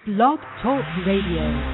Blog Talk Radio.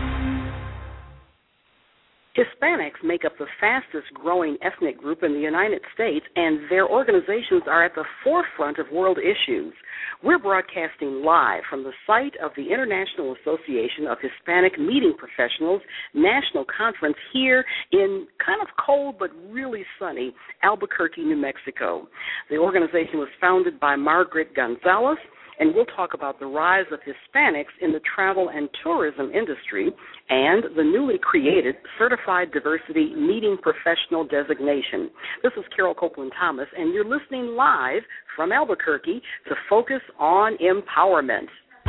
Hispanics make up the fastest growing ethnic group in the United States, and their organizations are at the forefront of world issues. We're broadcasting live from the site of the International Association of Hispanic Meeting Professionals National Conference here in kind of cold but really sunny Albuquerque, New Mexico. The organization was founded by Margaret Gonzalez, and we'll talk about the rise of Hispanics in the travel and tourism industry and the newly created Certified Diversity Meeting Professional designation. This is Carol Copeland Thomas, and you're listening live from Albuquerque to Focus on Empowerment.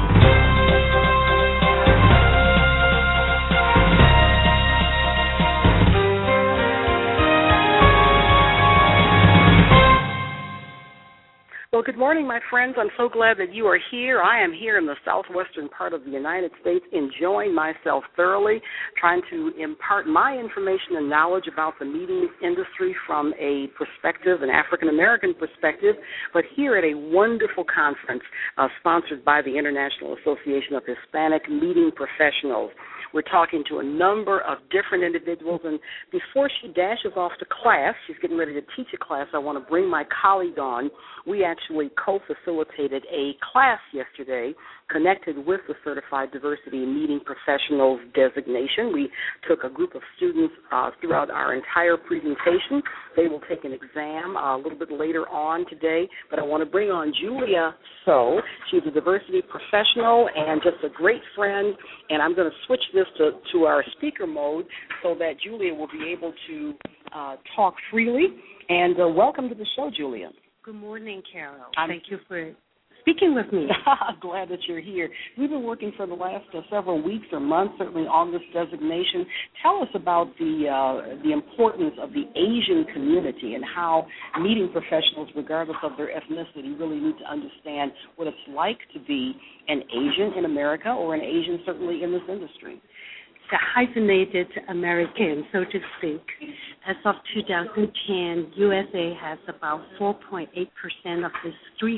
Well, good morning, my friends. I'm so glad that you are here. I am here in the southwestern part of the United States, enjoying myself thoroughly, trying to impart my information and knowledge about the meetings industry from a perspective, an African-American perspective, but here at a wonderful conference sponsored by the International Association of Hispanic Meeting Professionals. We're talking to a number of different individuals, and before she dashes off to class, she's getting ready to teach a class, I want to bring my colleague on. We actually co-facilitated a class yesterday connected with the Certified Diversity Meeting Professionals designation. We took a group of students throughout our entire presentation. They will take an exam a little bit later on today, but I want to bring on Julia So. She's a diversity professional and just a great friend, and I'm going to switch this to our speaker mode so that Julia will be able to talk freely. And welcome to the show, Julia. Good morning, Carol. Thank you for speaking with me. Glad that you're here. We've been working for the last several weeks or months, certainly, on this designation. Tell us about the importance of the Asian community and how meeting professionals, regardless of their ethnicity, really need to understand what it's like to be an Asian in America or an Asian, certainly, in this industry. The hyphenated American, so to speak. As of 2010, USA has about 4.8% of this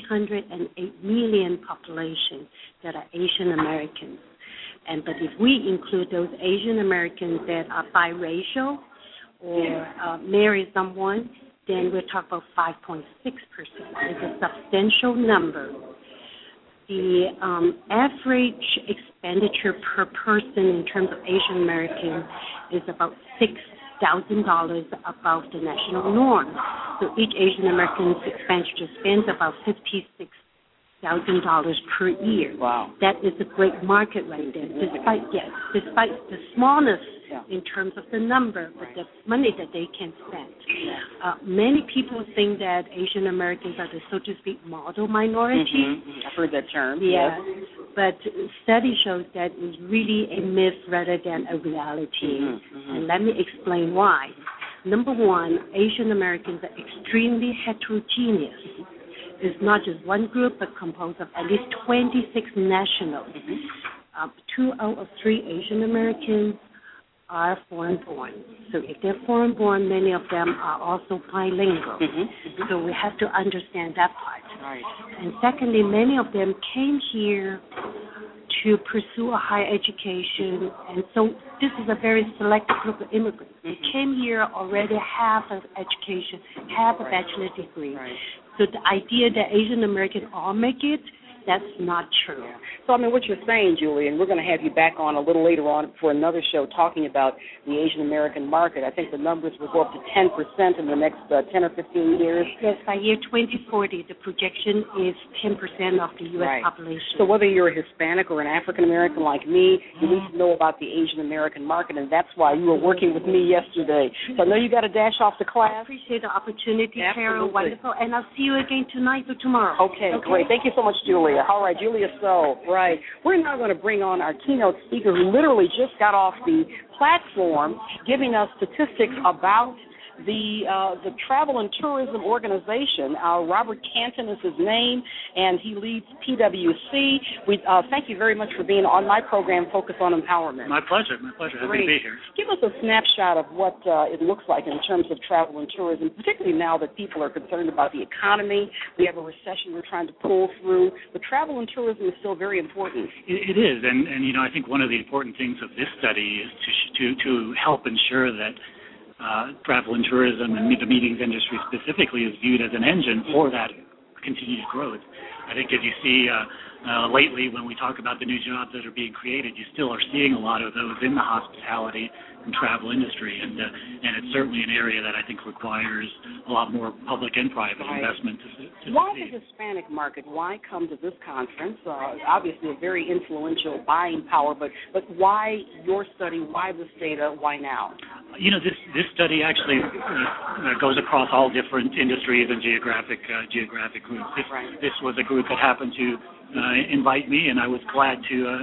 308 million population that are Asian Americans. But if we include those Asian Americans that are biracial or marry someone, then we're talking about 5.6%. It's a substantial number. The average expenditure per person in terms of Asian Americans is about $6,000 above the national norm. So each Asian American's expenditure spends about $56,000 per year. Wow. That is a great market right there, despite the smallness in terms of the number, but the money that they can spend. Many people think that Asian Americans are the, so to speak, model minority. Mm-hmm. I've heard that term. Yeah, but study shows that it's really a myth rather than a reality. Mm-hmm. And let me explain why. Number one, Asian Americans are extremely heterogeneous. It's not just one group, but composed of at least 26 nationals. 2 out of 3 Asian Americans are foreign-born. So if they're foreign-born, many of them are also bilingual. So we have to understand that part. Right. And secondly, many of them came here to pursue a higher education, and so this is a very select group of immigrants. They came here already half of education, half a bachelor's degree. Right. So the idea that Asian Americans all make it, that's not true. So, I mean, what you're saying, Julie, and we're going to have you back on a little later on for another show talking about the Asian American market. I think the numbers will go up to 10% in the next 10 or 15 years. Yes, by year 2040, the projection is 10% of the U.S. population. So whether you're a Hispanic or an African American like me, you need to know about the Asian American market, and that's why you were working with me yesterday. So I know you got to dash off to class. I appreciate the opportunity, Absolutely. Carol. Wonderful. And I'll see you again tonight or tomorrow. Okay, great. Thank you so much, Julia. All right, Julia So, right. We're now going to bring on our keynote speaker who literally just got off the platform giving us statistics about the Travel and Tourism Organization. Robert Canton is his name, and he leads PwC. We thank you very much for being on my program, Focus on Empowerment. My pleasure. Happy to be here. Give us a snapshot of what it looks like in terms of travel and tourism, particularly now that people are concerned about the economy. We have a recession we're trying to pull through, but travel and tourism is still very important. It is, and I think one of the important things of this study is to help ensure that travel and tourism and the meetings industry specifically is viewed as an engine for that continued growth. I think as you see lately when we talk about the new jobs that are being created, you still are seeing a lot of those in the hospitality and travel industry, and it's certainly an area that I think requires a lot more public and private investment to Why the Hispanic market? Why come to this conference? Obviously a very influential buying power, but why your study, why this data, why now? This study actually goes across all different industries and geographic groups. This was a group that happened to invite me, and I was glad to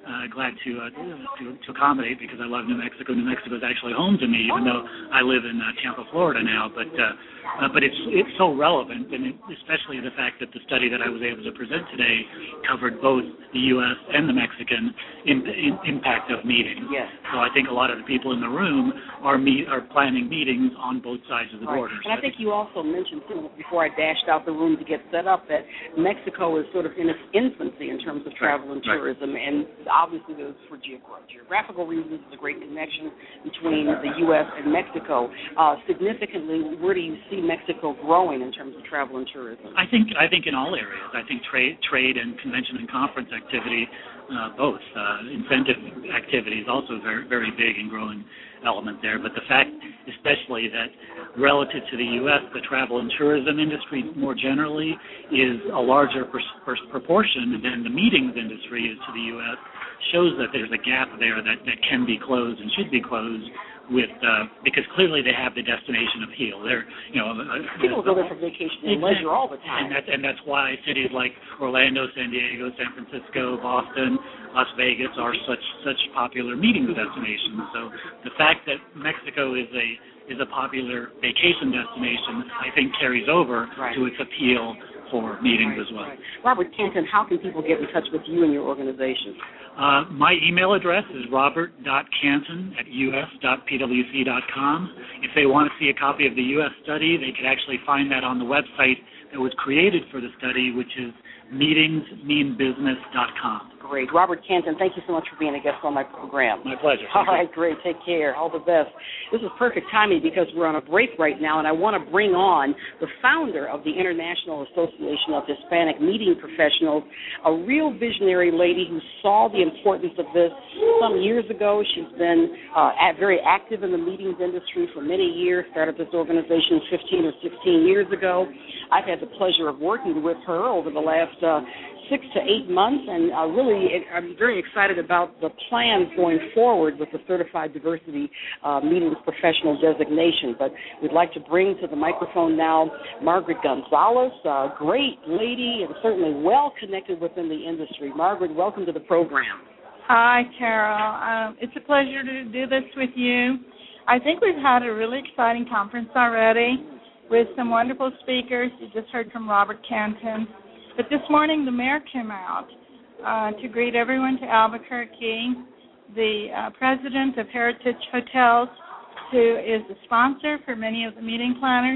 accommodate, because I love New Mexico. New Mexico is actually home to me, even though I live in Tampa, Florida now. But it's so relevant, and especially the fact that the study that I was able to present today covered both the U.S. and the Mexican impact of meetings. Yes. So I think a lot of the people in the room are planning meetings on both sides of the border. And I think you also mentioned, too, before I dashed out the room to get set up, that Mexico is sort of in its infancy in terms of travel and tourism, and obviously there's, for geographical reasons, there's a great connection between the U.S. and Mexico. Significantly, where do you see Mexico growing in terms of travel and tourism? I think in all areas. I think trade and convention and conference activity, both. Incentive activity is also very, very big and growing element there. But the fact, especially, that relative to the U.S., the travel and tourism industry more generally is a larger proportion than the meetings industry is to the U.S., shows that there's a gap there that can be closed and should be closed with because clearly they have the destination appeal. They're people go there for vacation and leisure all the time, and that's why cities like Orlando, San Diego, San Francisco, Boston, Las Vegas are such popular meeting destinations. So the fact that Mexico is a popular vacation destination, I think, carries over to its appeal for meetings as well. Robert Canton, how can people get in touch with you and your organization? My email address is robert.canton@us.pwc.com. If they want to see a copy of the U.S. study, they could actually find that on the website that was created for the study, which is meetingsmeanbusiness.com. Great. Robert Canton, thank you so much for being a guest on my program. My pleasure. All right, great. Take care. All the best. This is perfect timing because we're on a break right now, and I want to bring on the founder of the International Association of Hispanic Meeting Professionals, a real visionary lady who saw the importance of this some years ago. She's been very active in the meetings industry for many years, started this organization 15 or 16 years ago. I've had the pleasure of working with her over the last 6 to 8 months, and I'm very excited about the plans going forward with the Certified Diversity Meetings Professional designation. But we'd like to bring to the microphone now Margaret Gonzalez, a great lady and certainly well connected within the industry. Margaret, welcome to the program. Hi, Carol. It's a pleasure to do this with you. I think we've had a really exciting conference already with some wonderful speakers. You just heard from Robert Canton. But this morning, the mayor came out to greet everyone to Albuquerque. The president of Heritage Hotels, who is the sponsor for many of the meeting planners,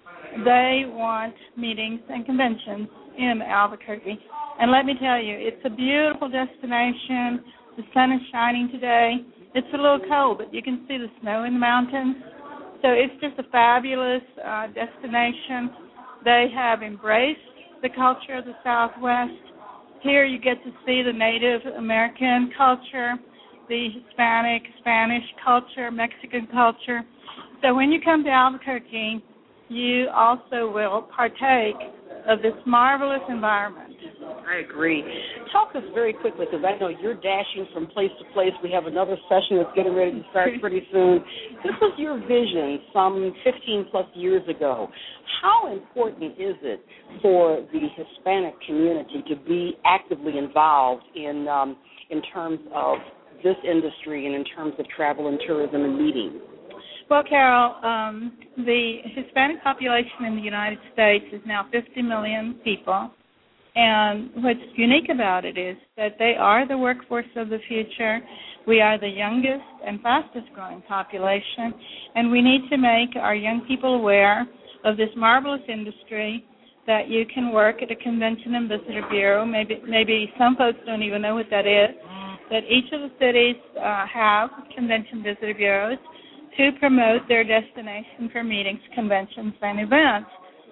they want meetings and conventions in Albuquerque. And let me tell you, it's a beautiful destination. The sun is shining today. It's a little cold, but you can see the snow in the mountains. So it's just a fabulous destination. They have embraced the culture of the Southwest. Here you get to see the Native American culture, the Hispanic, Spanish culture, Mexican culture. So when you come to Albuquerque, you also will partake of this marvelous environment. I agree. Talk to us very quickly, because I know you're dashing from place to place. We have another session that's getting ready to start pretty soon. This was your vision some 15-plus years ago. How important is it for the Hispanic community to be actively involved in terms of this industry and in terms of travel and tourism and meetings? Well, Carol, the Hispanic population in the United States is now 50 million people, and what's unique about it is that they are the workforce of the future. We are the youngest and fastest growing population, and we need to make our young people aware of this marvelous industry that you can work at a convention and visitor bureau. Maybe some folks don't even know what that is, that each of the cities have convention visitor bureaus to promote their destination for meetings, conventions, and events.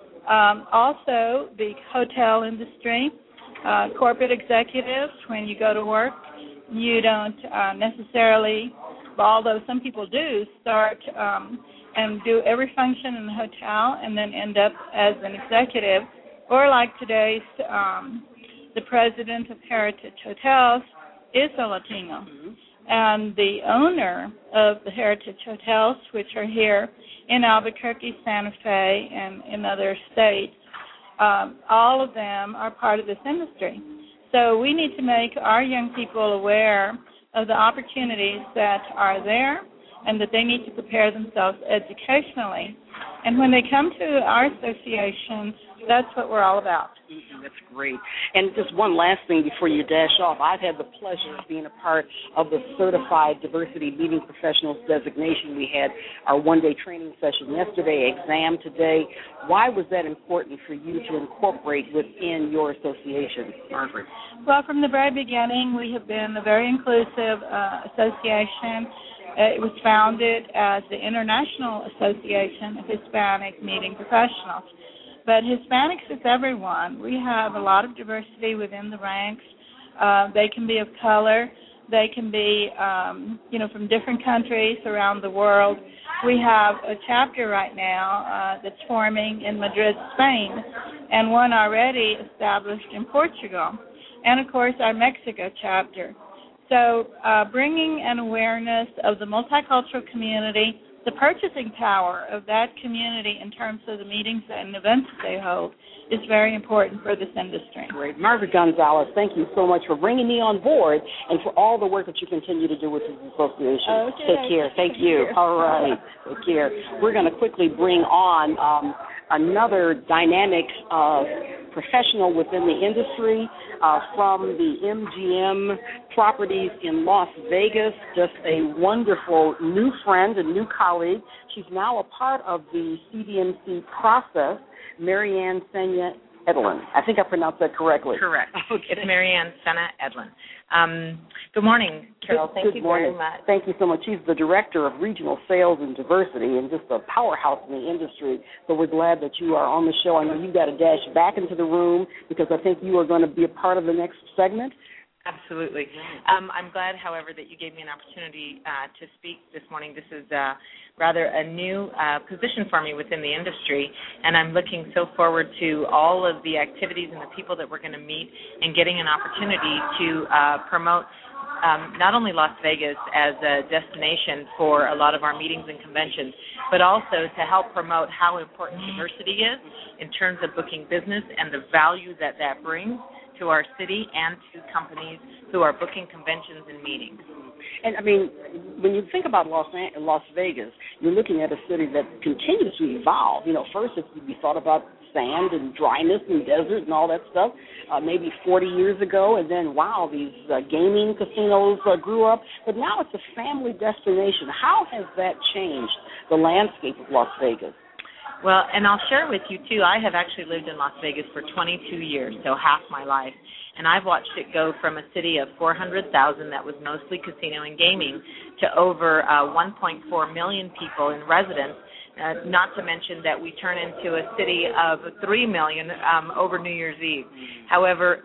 Also, the hotel industry, corporate executives, when you go to work, you don't necessarily, although some people do, start and do every function in the hotel and then end up as an executive. Or like today's, the president of Heritage Hotels is a Latino. Mm-hmm. And the owner of the Heritage Hotels, which are here in Albuquerque, Santa Fe, and in other states, all of them are part of this industry. So we need to make our young people aware of the opportunities that are there and that they need to prepare themselves educationally. And when they come to our association, that's what we're all about. Mm-hmm, that's great. And just one last thing before you dash off. I've had the pleasure of being a part of the Certified Diversity Meeting Professionals designation. We had our one-day training session yesterday, exam today. Why was that important for you to incorporate within your association, Margaret? Well, from the very beginning, we have been a very inclusive association. It was founded as the International Association of Hispanic Meeting Professionals. But Hispanics is everyone. We have a lot of diversity within the ranks. They can be of color. They can be, from different countries around the world. We have a chapter right now that's forming in Madrid, Spain, and one already established in Portugal, and, of course, our Mexico chapter. So bringing an awareness of the multicultural community, the purchasing power of that community in terms of the meetings and events they hold is very important for this industry. Great. Margaret Gonzalez, thank you so much for bringing me on board and for all the work that you continue to do with this association. Okay. Take care. Thank you. All right. Take care. We're going to quickly bring on another dynamic professional within the industry from the MGM Properties in Las Vegas, just a wonderful new friend, a new colleague. She's now a part of the CDMC process, Marianne Sena Edlin. I think I pronounced that correctly. Correct. Okay. It's Marianne Sena Edlin. Good morning, Carol. Thank you very much. Thank you so much. She's the Director of Regional Sales and Diversity and just a powerhouse in the industry. So we're glad that you are on the show. I know you've got to dash back into the room because I think you are going to be a part of the next segment. Absolutely. I'm glad, however, that you gave me an opportunity to speak this morning. This is rather a new position for me within the industry, and I'm looking so forward to all of the activities and the people that we're going to meet and getting an opportunity to promote not only Las Vegas as a destination for a lot of our meetings and conventions, but also to help promote how important diversity is in terms of booking business and the value that that brings to our city and to companies who are booking conventions and meetings. And, I mean, when you think about Las Vegas, you're looking at a city that continues to evolve. You know, first we thought about sand and dryness and desert and all that stuff maybe 40 years ago, and then, wow, these gaming casinos grew up. But now it's a family destination. How has that changed the landscape of Las Vegas? Well, and I'll share with you, too, I have actually lived in Las Vegas for 22 years, so half my life, and I've watched it go from a city of 400,000 that was mostly casino and gaming to over 1.4 million people in residence, not to mention that we turn into a city of 3 million over New Year's Eve. However,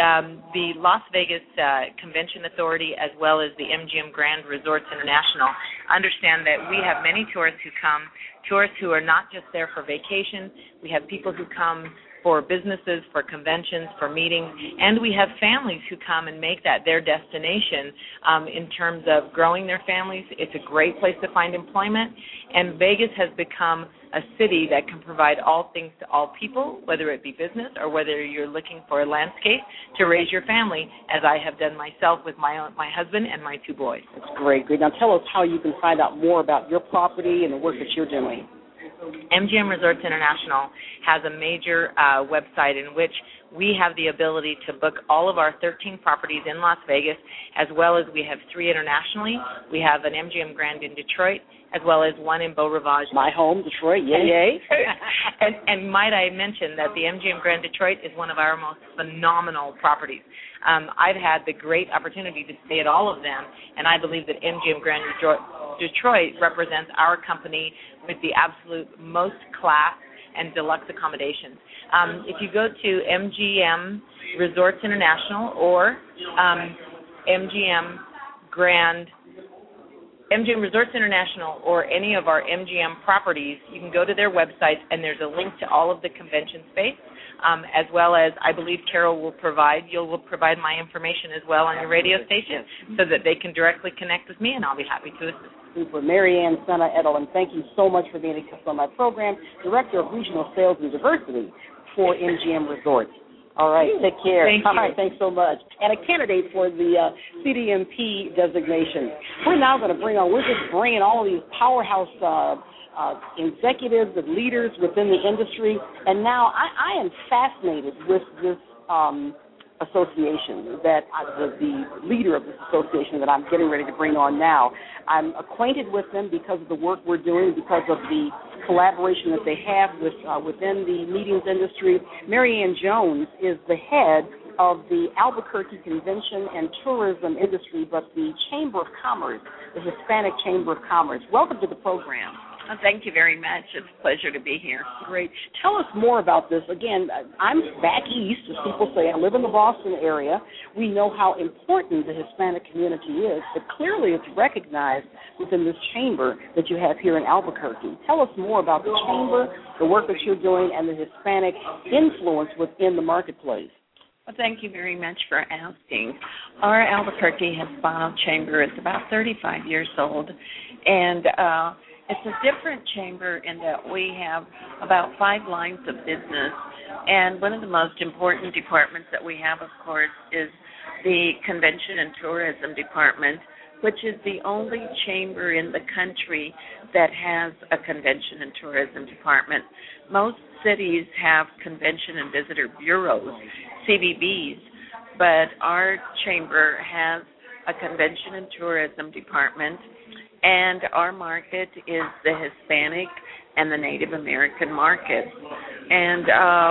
the Las Vegas Convention Authority as well as the MGM Grand Resorts International understand that we have many tourists who come, tourists who are not just there for vacation. We have people who come for businesses, for conventions, for meetings, and we have families who come and make that their destination in terms of growing their families. It's a great place to find employment, and Vegas has become a city that can provide all things to all people, whether it be business or whether you're looking for a landscape to raise your family, as I have done myself with my husband and my 2 boys. That's great. Now tell us how you can find out more about your property and the work that you're doing. MGM Resorts International has a major website in which we have the ability to book all of our 13 properties in Las Vegas, as well as we have 3 internationally. We have an MGM Grand in Detroit, as well as 1 in Beau Rivage. My home, Detroit, yay. and might I mention that the MGM Grand Detroit is one of our most phenomenal properties. I've had the great opportunity to stay at all of them, and I believe that MGM Grand Detroit represents our company with the absolute most class and deluxe accommodations. If you go to MGM Resorts International or MGM Resorts International or any of our MGM properties, you can go to their websites, and there's a link to all of the convention space, as well as I believe Carol will provide my information as well on your radio station so that they can directly connect with me, and I'll be happy to assist. Super. Marianne Senna Edelin, thank you so much for being a guest on my program, Director of Regional Sales and Diversity for MGM Resorts. All right, take care. Thank you. All right, thanks so much. And a candidate for the CDMP designation. We're now going to we're just bringing all of these powerhouse executives and leaders within the industry. And now I am fascinated with this association that the leader of this association that I'm getting ready to bring on now. I'm acquainted with them because of the work we're doing, because of the collaboration that they have within the meetings industry. Marianne Jones is the head of the Albuquerque Convention and Tourism industry, but the Chamber of Commerce, the Hispanic Chamber of Commerce. Welcome to the program. Thank you very much. It's a pleasure to be here. Great. Tell us more about this. Again, I'm back east, as people say. I live in the Boston area. We know how important the Hispanic community is, but clearly it's recognized within this chamber that you have here in Albuquerque. Tell us more about the chamber, the work that you're doing, and the Hispanic influence within the marketplace. Well, thank you very much for asking. Our Albuquerque Hispano Chamber is about 35 years old, and it's a different chamber in that we have about 5 lines of business, and one of the most important departments that we have, of course, is the Convention and Tourism Department, which is the only chamber in the country that has a Convention and Tourism Department. Most cities have Convention and Visitor Bureaus, CVBs, but our chamber has a Convention and Tourism Department, and our market is the Hispanic and the Native American market. And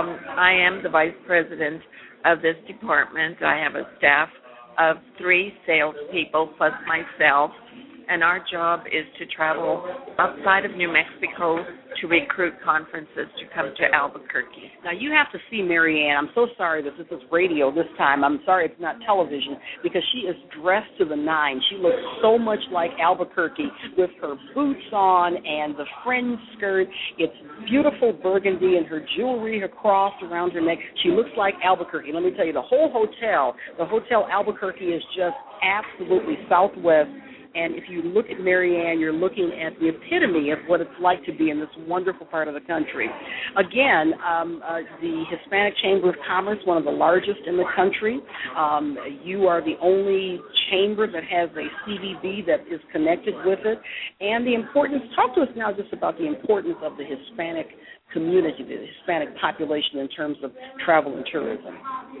I am the vice president of this department. I have a staff of 3 salespeople plus myself, and our job is to travel outside of New Mexico to recruit conferences to come to Albuquerque. Now, you have to see Marianne. I'm so sorry that this is radio this time. I'm sorry it's not television, because she is dressed to the nines. She looks so much like Albuquerque with her boots on and the fringe skirt. It's beautiful burgundy and her jewelry, her cross around her neck. She looks like Albuquerque. Let me tell you, the whole hotel, the Hotel Albuquerque, is just absolutely Southwest. And if you look at Marianne, you're looking at the epitome of what it's like to be in this wonderful part of the country. Again, the Hispanic Chamber of Commerce, one of the largest in the country. You are the only chamber that has a CVB that is connected with it. And the importance, talk to us now just about the importance of the Hispanic community, the Hispanic population in terms of travel and tourism.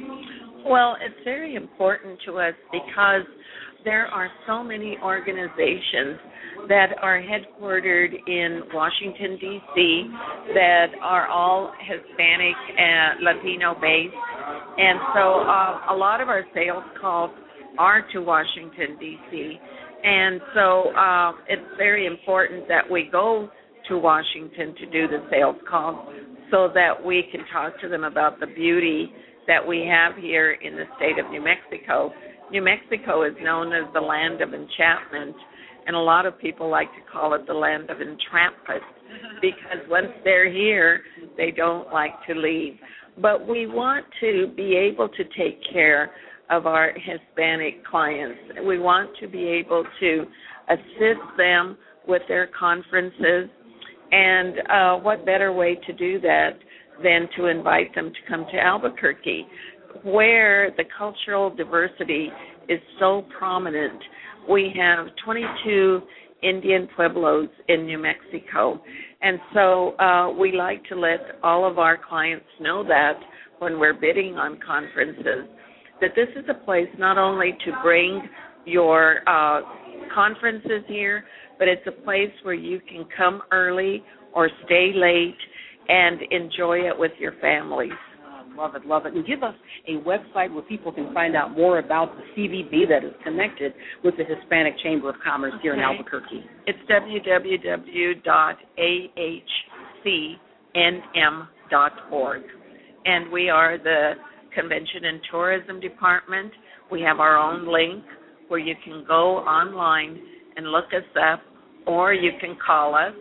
Well, it's very important to us because there are so many organizations that are headquartered in Washington, D.C., that are all Hispanic and Latino-based. And so a lot of our sales calls are to Washington, D.C. And so it's very important that we go to Washington to do the sales calls so that we can talk to them about the beauty that we have here in the state of New Mexico. New Mexico is known as the land of enchantment, and a lot of people like to call it the land of entrampment because once they're here, they don't like to leave. but we want to be able to take care of our Hispanic clients. We want to be able to assist them with their conferences, and what better way to do that than to invite them to come to Albuquerque, where the cultural diversity is so prominent. We have 22 Indian pueblos in New Mexico, and so we like to let all of our clients know that when we're bidding on conferences, that this is a place not only to bring your conferences here, but it's a place where you can come early or stay late and enjoy it with your families. Love it, love it. And give us a website where people can find out more about the CVB that is connected with the Hispanic Chamber of Commerce here in Albuquerque. It's www.ahcnm.org. And we are the Convention and Tourism Department. We have our own link where you can go online and look us up, or you can call us,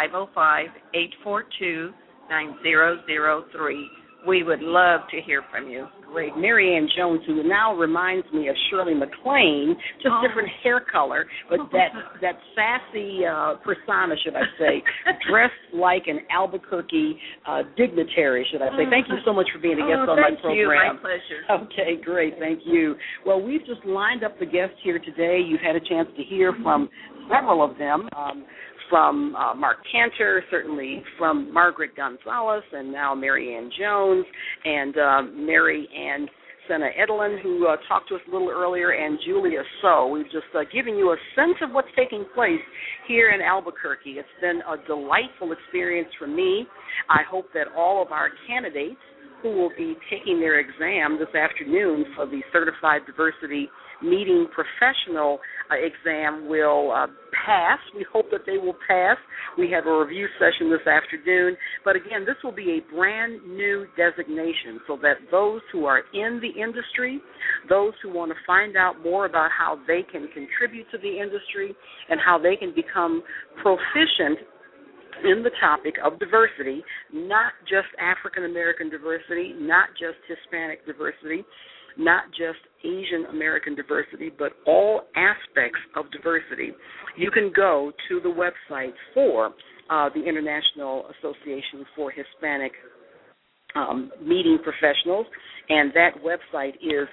505-842-9003. We would love to hear from you. Great. Mary Ann Jones, who now reminds me of Shirley MacLaine, just different hair color, but that sassy persona, should I say, dressed like an Albuquerque dignitary, should I say. Thank you so much for being a guest on my program. Thank you. My pleasure. Okay, great. Thank you. Well, we've just lined up the guests here today. You've had a chance to hear from several of them. From Mark Cantor, certainly from Margaret Gonzalez, and now Mary Ann Jones, and Mary Ann Senna Edelin, who talked to us a little earlier, and Julia So. We've just given you a sense of what's taking place here in Albuquerque. It's been a delightful experience for me. I hope that all of our candidates who will be taking their exam this afternoon for the Certified Diversity Meeting Professional exam will pass. We hope that they will pass. We have a review session this afternoon. But again, this will be a brand new designation so that those who are in the industry, those who want to find out more about how they can contribute to the industry and how they can become proficient in the topic of diversity, not just African American diversity, not just Hispanic diversity, not just Asian American diversity, but all aspects of diversity. You can go to the website for the International Association for Hispanic Meeting Professionals, and that website is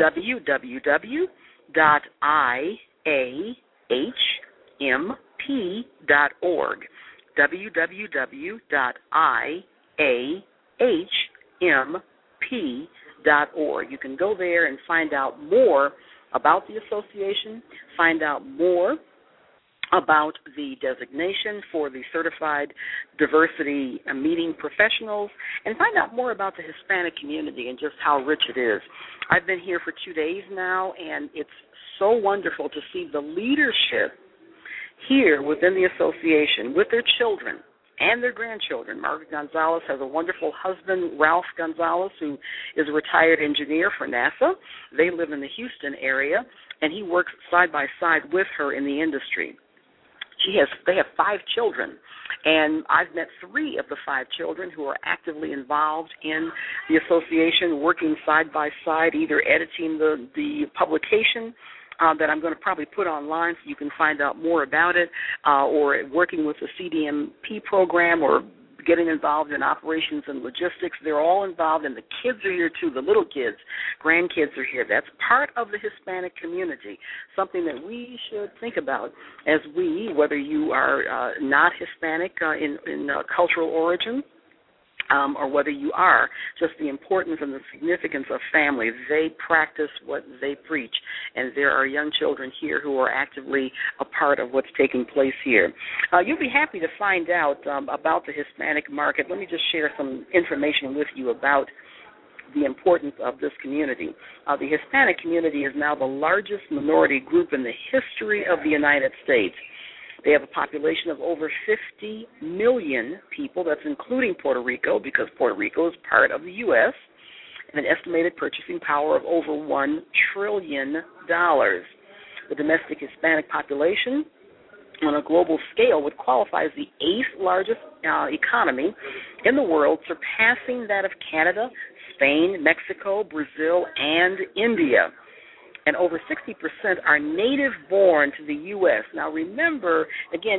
www.iahmp.org. www.iahmp.org. You can go there and find out more about the association, find out more about the designation for the Certified Diversity Meeting Professionals, and find out more about the Hispanic community and just how rich it is. I've been here for 2 days now, and it's so wonderful to see the leadership here within the association with their children and their grandchildren. Margaret Gonzalez has a wonderful husband, Ralph Gonzalez, who is a retired engineer for NASA. They live in the Houston area, and he works side by side with her in the industry. They have 5 children, and I've met 3 of the 5 children who are actively involved in the association, working side by side, either editing the publication that I'm going to probably put online so you can find out more about it, or working with the CDMP program, or getting involved in operations and logistics. They're all involved, and the kids are here too, the little kids, grandkids are here. That's part of the Hispanic community, something that we should think about as we, whether you are not Hispanic in cultural origin, or whether you are, just the importance and the significance of family. They practice what they preach, and there are young children here who are actively a part of what's taking place here. You'll be happy to find out about the Hispanic market. Let me just share some information with you about the importance of this community. The Hispanic community is now the largest minority group in the history of the United States. They have a population of over 50 million people. That's including Puerto Rico, because Puerto Rico is part of the U.S., and an estimated purchasing power of over $1 trillion. The domestic Hispanic population on a global scale would qualify as the 8th largest economy in the world, surpassing that of Canada, Spain, Mexico, Brazil, and India. And over 60% are native-born to the U.S. Now, remember, again,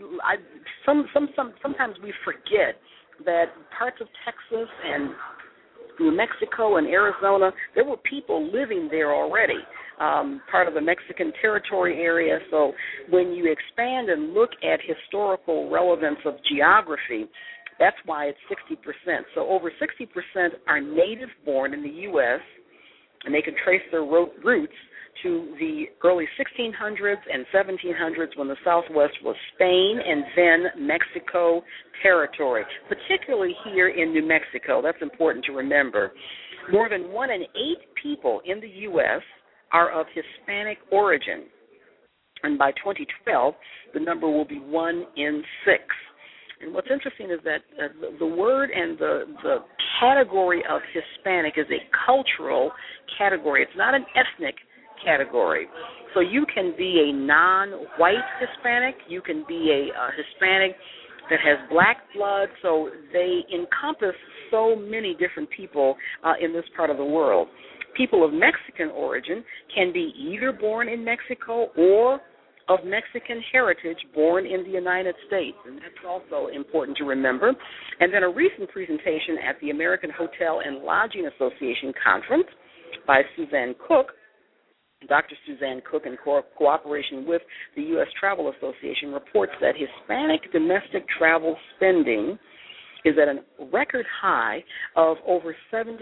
sometimes we forget that parts of Texas and New Mexico and Arizona, there were people living there already, part of the Mexican territory area. So when you expand and look at historical relevance of geography, that's why it's 60%. So over 60% are native-born in the U.S., and they can trace their roots to the early 1600s and 1700s when the Southwest was Spain and then Mexico territory, particularly here in New Mexico. That's important to remember. More than 1 in 8 people in the U.S. are of Hispanic origin, and by 2012, the number will be 1 in 6. And what's interesting is that the word and the category of Hispanic is a cultural category. It's not an ethnic category. So you can be a non-white Hispanic. You can be a Hispanic that has black blood. So they encompass so many different people in this part of the world. People of Mexican origin can be either born in Mexico or of Mexican heritage born in the United States, and that's also important to remember. And then a recent presentation at the American Hotel and Lodging Association Conference by Suzanne Cook, Dr. Suzanne Cook, in cooperation with the U.S. Travel Association, reports that Hispanic domestic travel spending is at a record high of over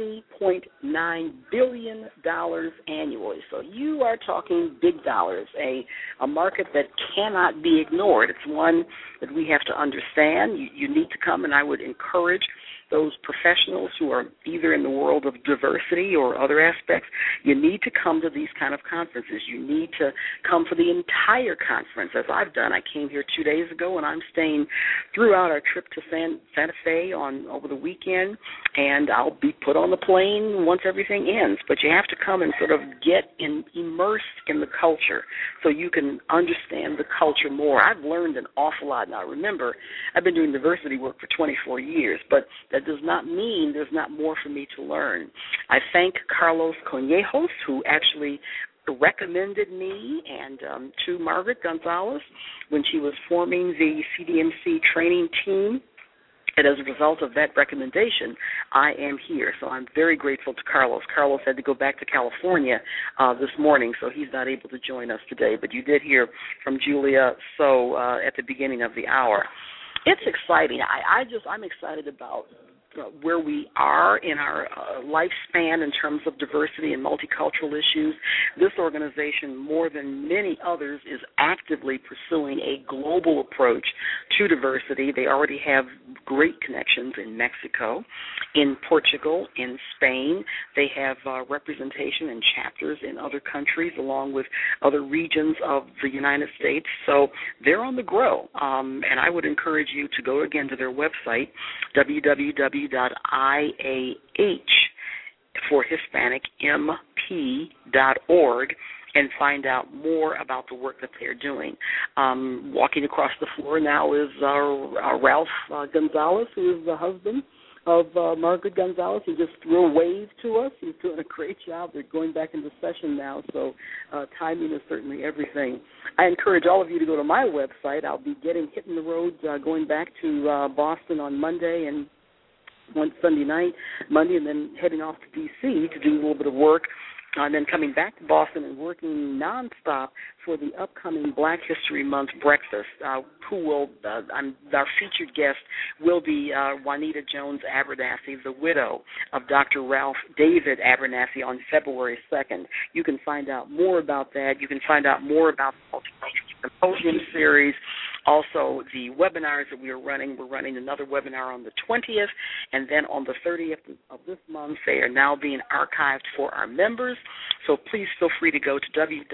$70.9 billion annually. So you are talking big dollars, a market that cannot be ignored. It's one that we have to understand. You need to come, and I would encourage those professionals who are either in the world of diversity or other aspects, you need to come to these kind of conferences. You need to come for the entire conference, as I've done. I came here 2 days ago, and I'm staying throughout our trip to Santa Fe over the weekend, and I'll be put on the plane once everything ends. But you have to come and sort of get immersed in the culture so you can understand the culture more. I've learned an awful lot. Now, remember, I've been doing diversity work for 24 years, but that does not mean there's not more for me to learn. I thank Carlos Conejos, who actually recommended me and to Margaret Gonzalez when she was forming the CDMC training team. And as a result of that recommendation, I am here. So I'm very grateful to Carlos. Carlos had to go back to California this morning, so he's not able to join us today. But you did hear from Julia at the beginning of the hour. It's exciting. I'm excited about where we are in our lifespan in terms of diversity and multicultural issues. This organization, more than many others, is actively pursuing a global approach to diversity. They already have great connections in Mexico, in Portugal, in Spain. They have representation and chapters in other countries along with other regions of the United States. So they're on the grow. And I would encourage you to go again to their website, www.IAH for Hispanic MP.org, and find out more about the work that they're doing. Walking across the floor now is Ralph Gonzalez, who is the husband of Margaret Gonzalez. He just threw a wave to us. He's doing a great job. They're going back into session now, so timing is certainly everything. I encourage all of you to go to my website. I'll be hitting the road, going back to Boston on Monday and one Sunday night, Monday, and then heading off to D.C. to do a little bit of work, and then coming back to Boston and working nonstop for the upcoming Black History Month breakfast. Our featured guest will be Juanita Jones Abernathy, the widow of Dr. Ralph David Abernathy, on February 2nd. You can find out more about that. You can find out more about the symposium series. Also, the webinars that we are running, we're running another webinar on the 20th, and then on the 30th of this month, they are now being archived for our members. So please feel free to go to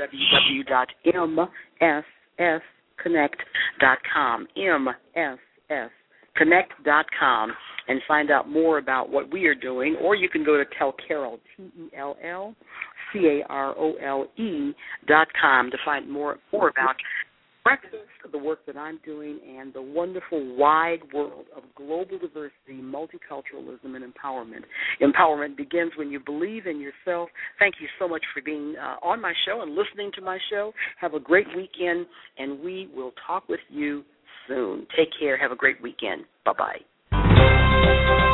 www.mssconnect.com, mssconnect.com, and find out more about what we are doing. Or you can go to Tellcarole, TELLCAROLE.com, to find more about breakfast, the work that I'm doing and the wonderful wide world of global diversity, multiculturalism, and empowerment. Empowerment begins when you believe in yourself. Thank you so much for being on my show and listening to my show. Have a great weekend, and we will talk with you soon. Take care. Have a great weekend. Bye-bye.